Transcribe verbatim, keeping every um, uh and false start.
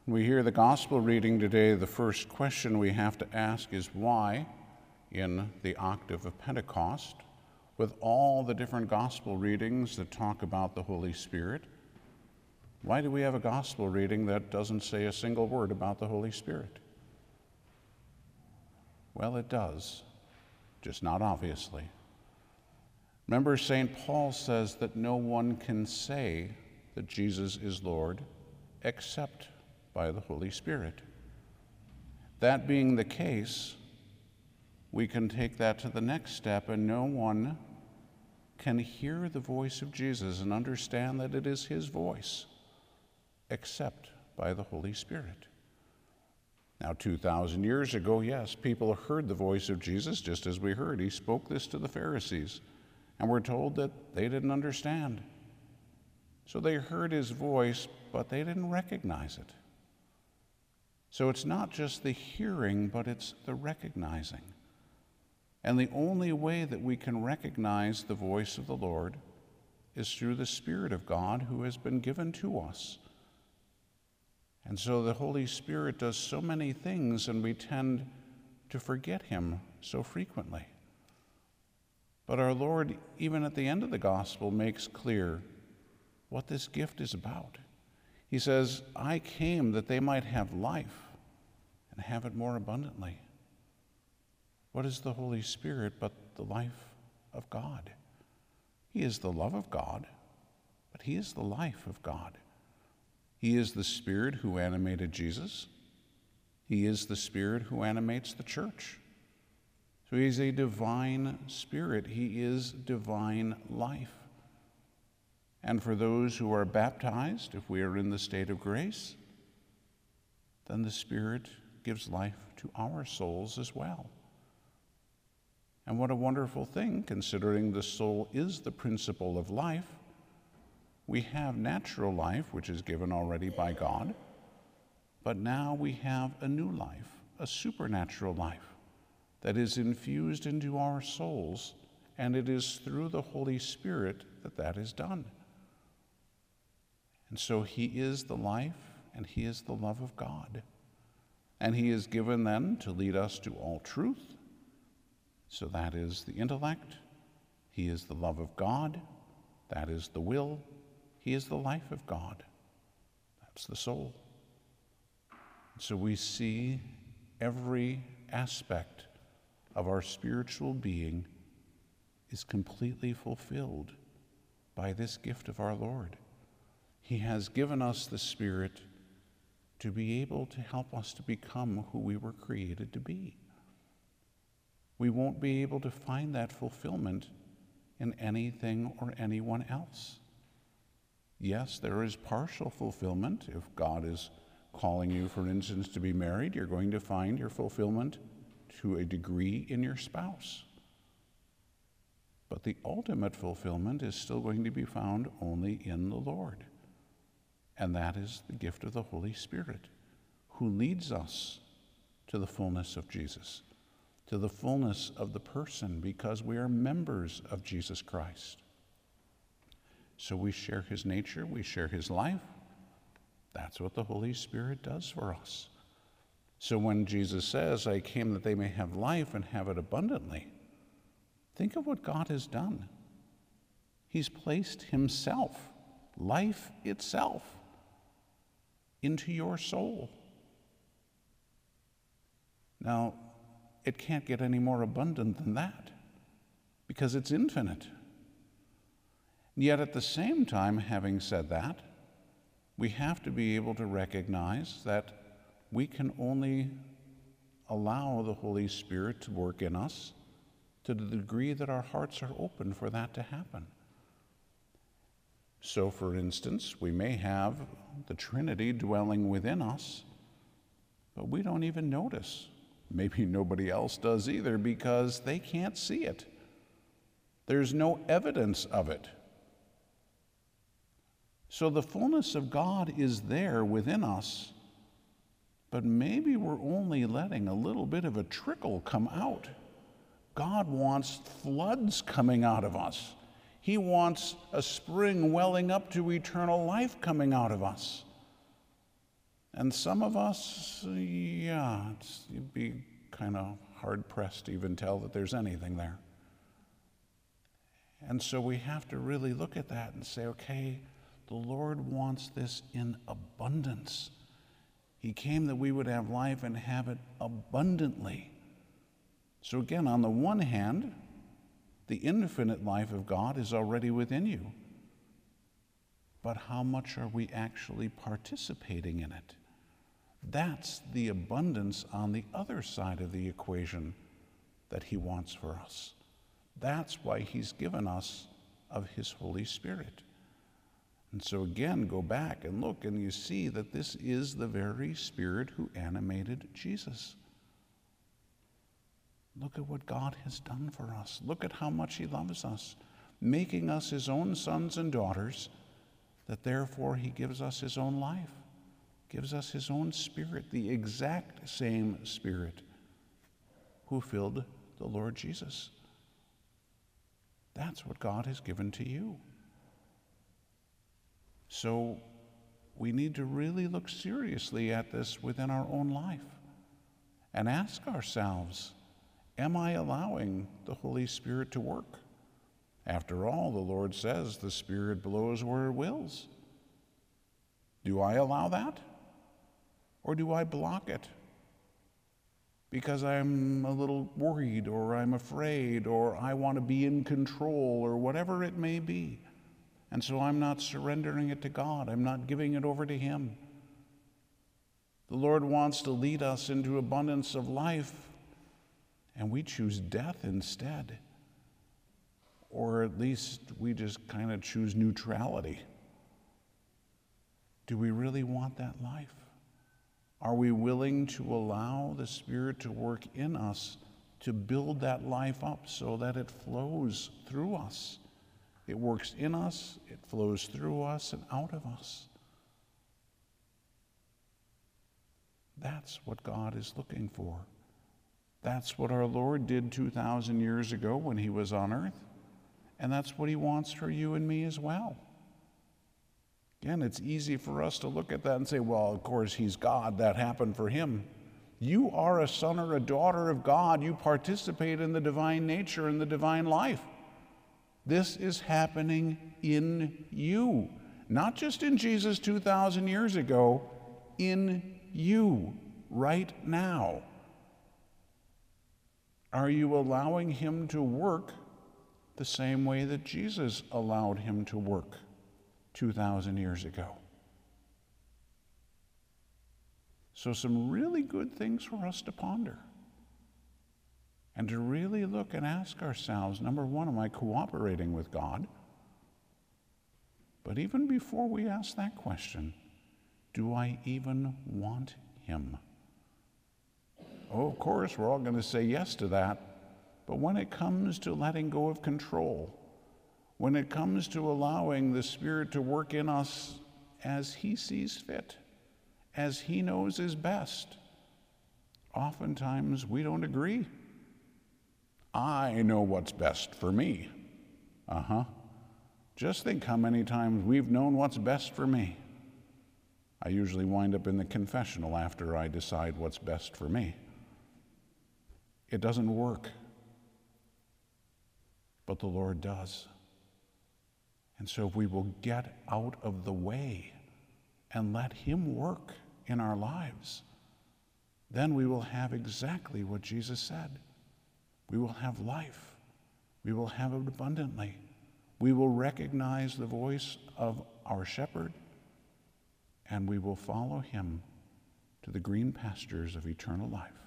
When we hear the gospel reading today, the first question we have to ask is why, in the octave of Pentecost, with all the different gospel readings that talk about the Holy Spirit, why do we have a gospel reading that doesn't say a single word about the Holy Spirit? Well, it does, just not obviously. Remember, Saint Paul says that no one can say that Jesus is Lord except by the Holy Spirit. That being the case, we can take that to the next step, and no one can hear the voice of Jesus and understand that it is his voice except by the Holy Spirit. Now, two thousand years ago, yes, people heard the voice of Jesus just as we heard. He spoke this to the Pharisees, and we're told that they didn't understand. So they heard his voice, but they didn't recognize it. So it's not just the hearing, but it's the recognizing. And the only way that we can recognize the voice of the Lord is through the Spirit of God who has been given to us. And so the Holy Spirit does so many things, and we tend to forget him so frequently. But our Lord, even at the end of the gospel, makes clear what this gift is about. He says, I came that they might have life and have it more abundantly. What is the Holy Spirit but the life of God? He is the love of God, but he is the life of God. He is the Spirit who animated Jesus. He is the Spirit who animates the church. So he's a divine Spirit. He is divine life. And for those who are baptized, if we are in the state of grace, then the Spirit gives life to our souls as well. And what a wonderful thing, considering the soul is the principle of life. We have natural life, which is given already by God, but now we have a new life, a supernatural life that is infused into our souls, and it is through the Holy Spirit that that is done. And so he is the life, and he is the love of God. And he is given then to lead us to all truth. So that is the intellect. He is the love of God. That is the will. He is the life of God. That's the soul. So we see every aspect of our spiritual being is completely fulfilled by this gift of our Lord. He has given us the Spirit to be able to help us to become who we were created to be. We won't be able to find that fulfillment in anything or anyone else. Yes, there is partial fulfillment. If God is calling you, for instance, to be married, you're going to find your fulfillment to a degree in your spouse. But the ultimate fulfillment is still going to be found only in the Lord. And that is the gift of the Holy Spirit, who leads us to the fullness of Jesus, to the fullness of the person, because we are members of Jesus Christ. So we share his nature, we share his life. That's what the Holy Spirit does for us. So when Jesus says, I came that they may have life and have it abundantly, think of what God has done. He's placed himself, life itself, into your soul. Now, it can't get any more abundant than that, because it's infinite. Yet at the same time, having said that, we have to be able to recognize that we can only allow the Holy Spirit to work in us to the degree that our hearts are open for that to happen. So, for instance, we may have the Trinity dwelling within us, but we don't even notice. Maybe nobody else does either, because they can't see it. There's no evidence of it. So the fullness of God is there within us, but maybe we're only letting a little bit of a trickle come out. God wants floods coming out of us. He wants a spring welling up to eternal life coming out of us. And some of us, yeah, it's, you'd be kind of hard-pressed to even tell that there's anything there. And so we have to really look at that and say, okay, the Lord wants this in abundance. He came that we would have life and have it abundantly. So again, on the one hand, the infinite life of God is already within you. But how much are we actually participating in it? That's the abundance on the other side of the equation that he wants for us. That's why he's given us of his Holy Spirit. And so again, go back and look, and you see that this is the very Spirit who animated Jesus. Look at what God has done for us. Look at how much he loves us, making us his own sons and daughters, that therefore he gives us his own life, gives us his own Spirit, the exact same Spirit who filled the Lord Jesus. That's what God has given to you. So we need to really look seriously at this within our own life and ask ourselves, am I allowing the Holy Spirit to work? After all, the Lord says the Spirit blows where it wills. Do I allow that? Or do I block it? Because I'm a little worried, or I'm afraid, or I want to be in control, or whatever it may be. And so I'm not surrendering it to God. I'm not giving it over to him. The Lord wants to lead us into abundance of life, and we choose death instead. Or at least we just kind of choose neutrality. Do we really want that life? Are we willing to allow the Spirit to work in us to build that life up so that it flows through us? It works in us, it flows through us and out of us. That's what God is looking for. That's what our Lord did two thousand years ago when he was on earth. And that's what he wants for you and me as well. Again, it's easy for us to look at that and say, well, of course, he's God. That happened for him. You are a son or a daughter of God. You participate in the divine nature and the divine life. This is happening in you, not just in Jesus two thousand years ago, in you right now. Are you allowing him to work the same way that Jesus allowed him to work two thousand years ago? So some really good things for us to ponder. And to really look and ask ourselves, number one, am I cooperating with God? But even before we ask that question, do I even want him? Oh, of course, we're all going to say yes to that. But when it comes to letting go of control, when it comes to allowing the Spirit to work in us as he sees fit, as he knows is best, oftentimes we don't agree. I know what's best for me. Uh-huh. Just think how many times we've known what's best for me. I usually wind up in the confessional after I decide what's best for me. It doesn't work. But the Lord does. And so if we will get out of the way and let him work in our lives, then we will have exactly what Jesus said. We will have life. We will have it abundantly. We will recognize the voice of our shepherd, and we will follow him to the green pastures of eternal life.